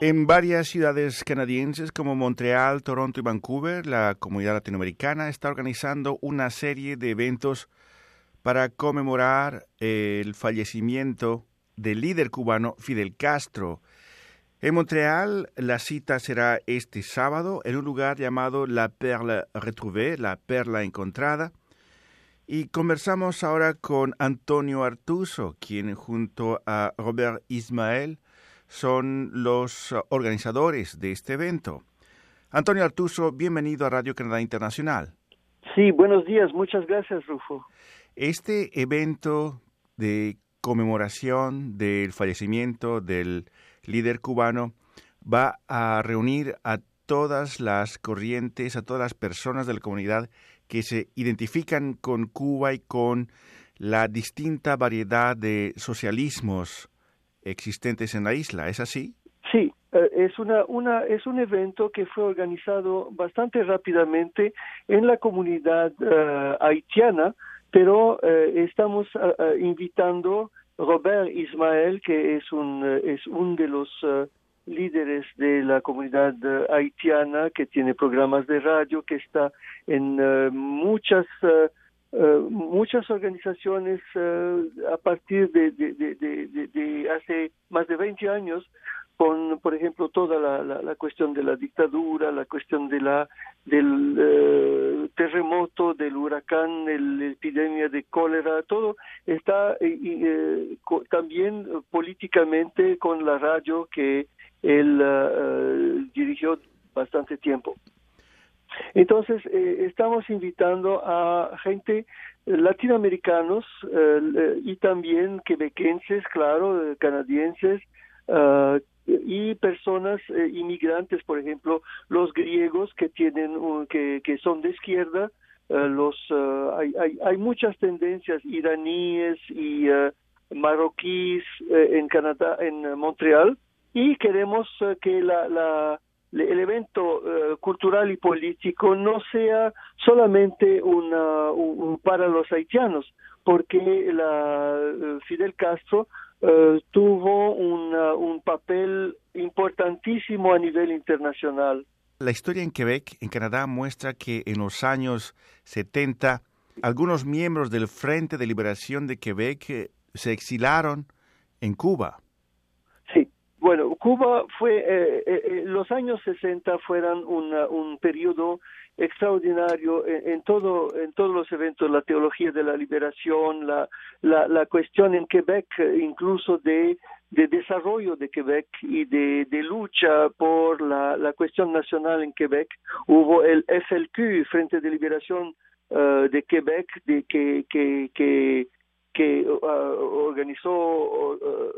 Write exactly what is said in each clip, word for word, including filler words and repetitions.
En varias ciudades canadienses como Montreal, Toronto y Vancouver, la comunidad latinoamericana está organizando una serie de eventos para conmemorar el fallecimiento del líder cubano Fidel Castro. En Montreal, la cita será este sábado en un lugar llamado La Perle Retrouvée, la perla encontrada. Y conversamos ahora con Antonio Artuso, quien junto a Robert Ismael son los organizadores de este evento. Antonio Artuso, bienvenido a Radio Canadá Internacional. Sí, buenos días, muchas gracias, Rufo. Este evento de conmemoración del fallecimiento del líder cubano va a reunir a todas las corrientes, a todas las personas de la comunidad que se identifican con Cuba y con la distinta variedad de socialismos existentes en la isla. ¿Es así? Sí, es una, una, es un evento que fue organizado bastante rápidamente en la comunidad uh, haitiana, pero uh, estamos uh, uh, invitando Robert Ismael, que es un, uh, es un de los uh, líderes de la comunidad uh, haitiana, que tiene programas de radio, que está en uh, muchas uh, Uh, muchas organizaciones uh, a partir de, de, de, de, de hace más de veinte años, con, por ejemplo, toda la, la, la cuestión de la dictadura, la cuestión de la del uh, terremoto, del huracán, el, la epidemia de cólera, todo está eh, eh, co- también uh, políticamente con la radio que él uh, uh, dirigió bastante tiempo. Entonces, eh, estamos invitando a gente eh, latinoamericanos eh, y también quebequenses, claro, eh, canadienses, uh, y personas eh, inmigrantes, por ejemplo, los griegos que tienen uh, que, que son de izquierda, uh, los uh, hay, hay, hay muchas tendencias iraníes y uh, marroquíes eh, en Canadá, en uh, Montreal, y queremos uh, que la, la el evento uh, cultural y político no sea solamente una, un, para los haitianos, porque la, uh, Fidel Castro uh, tuvo una, un papel importantísimo a nivel internacional. La historia en Quebec, en Canadá, muestra que en los años setenta, algunos miembros del Frente de Liberación de Quebec eh, se exilaron en Cuba. Sí. Bueno, Cuba fue, eh, eh, los años sesenta fueron una, un periodo extraordinario en, en todo, en todos los eventos, la teología de la liberación, la, la, la cuestión en Quebec, incluso de, de desarrollo de Quebec y de, de lucha por la, la cuestión nacional en Quebec. Hubo el F L Q, Frente de Liberación uh, de Quebec, de que, que, que que uh, organizó uh,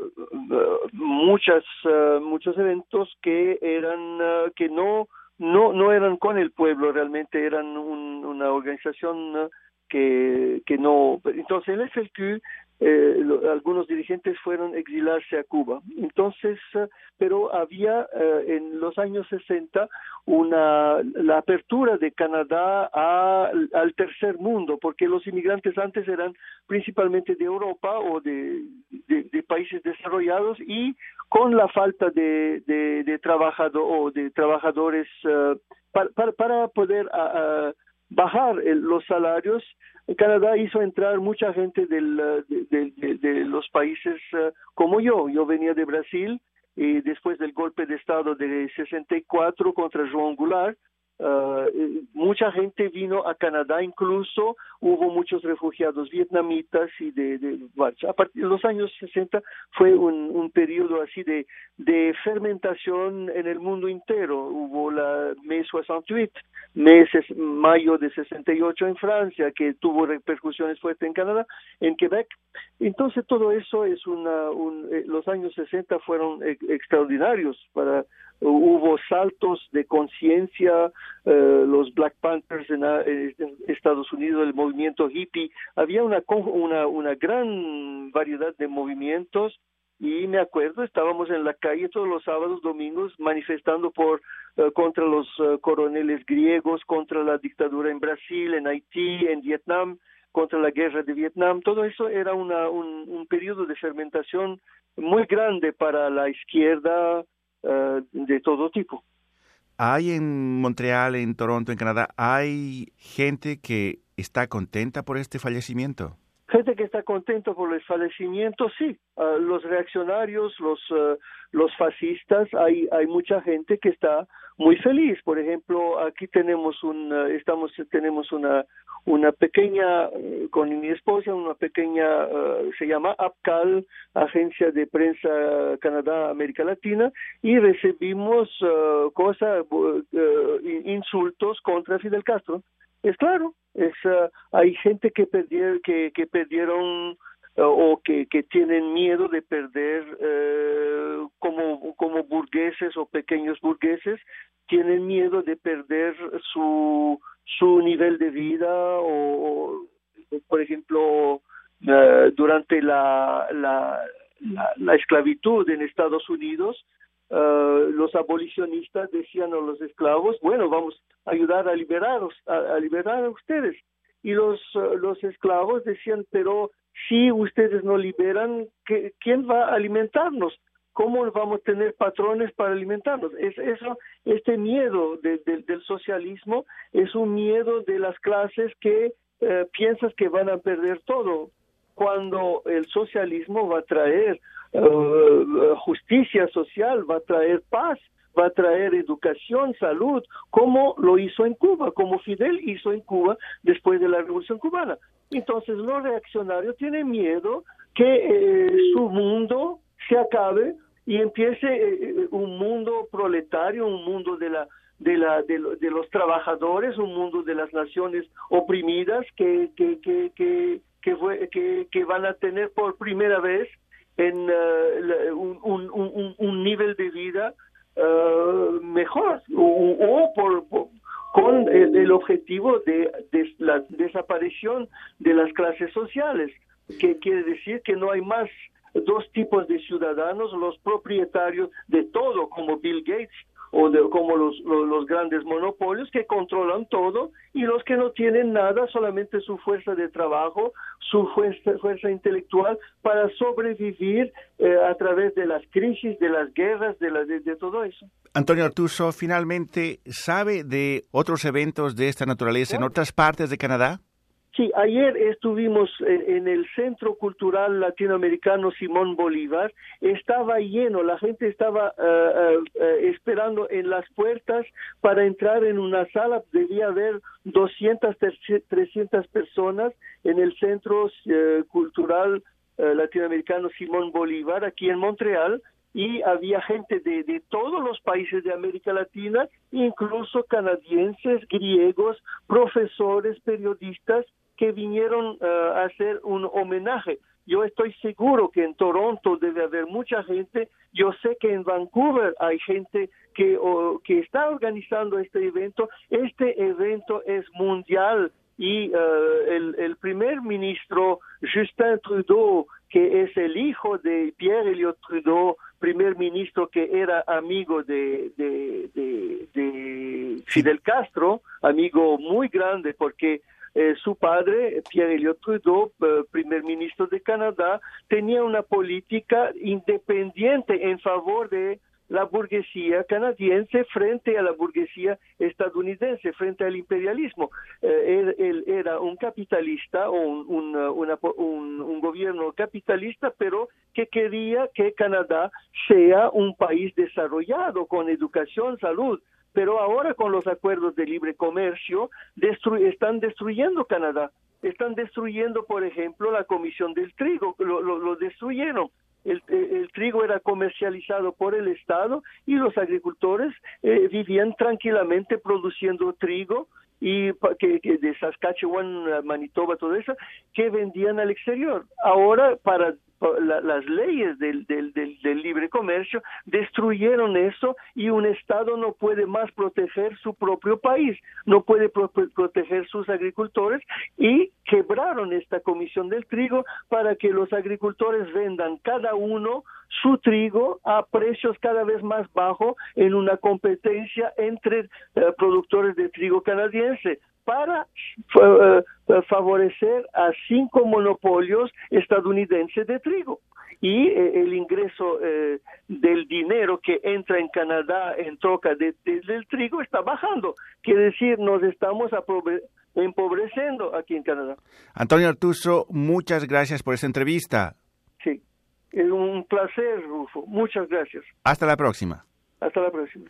uh, muchas uh, muchos eventos que eran uh, que no no no eran con el pueblo, realmente eran un, una organización uh, que que no. Entonces el F L Q, eh, lo, algunos dirigentes fueron a exilarse a Cuba. Entonces, uh, pero había uh, en los años sesenta una la apertura de Canadá a, al tercer mundo, porque los inmigrantes antes eran principalmente de Europa o de, de, de países desarrollados, y con la falta de, de, de trabajador o de trabajadores uh, para, para, para poder uh, bajar el, los salarios, Canadá hizo entrar mucha gente del, de, de, de los países uh, como yo. Yo venía de Brasil, y después del golpe de Estado de sesenta y cuatro contra João Goulart, Uh, mucha gente vino a Canadá, incluso hubo muchos refugiados vietnamitas y de, de a partir de los años sesenta fue un, un periodo así de, de fermentación en el mundo entero. Hubo la Mai sesenta y ocho, meses, mayo de sesenta y ocho en Francia, que tuvo repercusiones fuertes en Canadá, en Quebec. Entonces todo eso es una, un, eh, los años sesenta fueron eh, extraordinarios para hubo saltos de conciencia, eh, los Black Panthers en, en Estados Unidos, el movimiento hippie, había una, una, una gran variedad de movimientos, y me acuerdo, estábamos en la calle todos los sábados, domingos, manifestando por uh, contra los uh, coroneles griegos, contra la dictadura en Brasil, en Haití, en Vietnam, contra la guerra de Vietnam. Todo eso era una, un, un periodo de fermentación muy grande para la izquierda uh, de todo tipo. ¿Hay en Montreal, en Toronto, en Canadá, hay gente que está contenta por este fallecimiento? Gente que está contenta por el fallecimiento, sí. Uh, los reaccionarios, los uh, los fascistas, hay hay mucha gente que está muy feliz. Por ejemplo, aquí tenemos un uh, estamos tenemos una una pequeña uh, con mi esposa, una pequeña uh, se llama APCAL, Agencia de Prensa Canadá América Latina, y recibimos uh, cosas uh, insultos contra Fidel Castro. Es claro, es uh, hay gente que perdieron que, que perdieron uh, o que, que tienen miedo de perder uh, como como burgueses o pequeños burgueses, tienen miedo de perder su su nivel de vida o, o por ejemplo uh, durante la la, la la esclavitud en Estados Unidos. Uh, los abolicionistas decían a los esclavos, bueno, vamos a ayudar a liberaros, a, a liberar a ustedes. Y los uh, los esclavos decían, pero si ustedes no liberan, ¿qué, ¿quién va a alimentarnos? ¿Cómo vamos a tener patrones para alimentarnos? Es eso, este miedo de, de, del socialismo es un miedo de las clases que uh, piensas que van a perder todo, cuando el socialismo va a traer Uh, justicia social, va a traer paz, va a traer educación, salud, como lo hizo en Cuba, como Fidel hizo en Cuba después de la Revolución Cubana. Entonces los reaccionarios tienen miedo que eh, su mundo se acabe y empiece eh, un mundo proletario, un mundo de la de la de, de los trabajadores, un mundo de las naciones oprimidas que que que que que, fue, que, que van a tener por primera vez en uh, un, un, un, un nivel de vida uh, mejor o, o por, por con el, el objetivo de, de la desaparición de las clases sociales, que quiere decir que no hay más dos tipos de ciudadanos, los propietarios de todo como Bill Gates o de, como los, los, los grandes monopolios que controlan todo, y los que no tienen nada, solamente su fuerza de trabajo, su fuerza, fuerza intelectual para sobrevivir eh, a través de las crisis, de las guerras, de, la, de, de todo eso. Antonio Artuso, finalmente, ¿sabe de otros eventos de esta naturaleza en otras partes de Canadá? Sí, ayer estuvimos en, en el Centro Cultural Latinoamericano Simón Bolívar. Estaba lleno, la gente estaba uh, uh, uh, esperando en las puertas para entrar en una sala. Debía haber doscientas, trescientas personas en el Centro uh, Cultural uh, Latinoamericano Simón Bolívar, aquí en Montreal, y había gente de, de todos los países de América Latina, incluso canadienses, griegos, profesores, periodistas, que vinieron uh, a hacer un homenaje. Yo estoy seguro que en Toronto debe haber mucha gente. Yo sé que en Vancouver hay gente que, oh, que está organizando este evento. Este evento es mundial y uh, el, el primer ministro Justin Trudeau, que es el hijo de Pierre Elliott Trudeau, primer ministro que era amigo de, de, de, de Fidel Castro, amigo muy grande porque Eh, su padre, Pierre Elliott Trudeau, eh, primer ministro de Canadá, tenía una política independiente en favor de la burguesía canadiense frente a la burguesía estadounidense, frente al imperialismo. Eh, él, él era un capitalista o un, un, una, un, un gobierno capitalista, pero que quería que Canadá sea un país desarrollado con educación, salud. Pero ahora con los acuerdos de libre comercio destru- están destruyendo Canadá, están destruyendo, por ejemplo, la Comisión del Trigo, lo, lo, lo destruyeron. El, el, el trigo era comercializado por el Estado y los agricultores eh, vivían tranquilamente produciendo trigo y que, que de Saskatchewan, Manitoba, todo eso, que vendían al exterior. Ahora, para La, las leyes del, del, del, del libre comercio destruyeron eso y un Estado no puede más proteger su propio país, no puede pro, proteger sus agricultores, y quebraron esta Comisión del Trigo para que los agricultores vendan cada uno su trigo a precios cada vez más bajos en una competencia entre uh, productores de trigo canadiense, para uh, favorecer a cinco monopolios estadounidenses de trigo. y eh, el ingreso eh, del dinero que entra en Canadá en troca de, de, del trigo está bajando. Quiere decir, nos estamos empobreciendo aquí en Canadá. Antonio Artuso, muchas gracias por esta entrevista. Sí, es un placer, Rufo. Muchas gracias. Hasta la próxima. Hasta la próxima.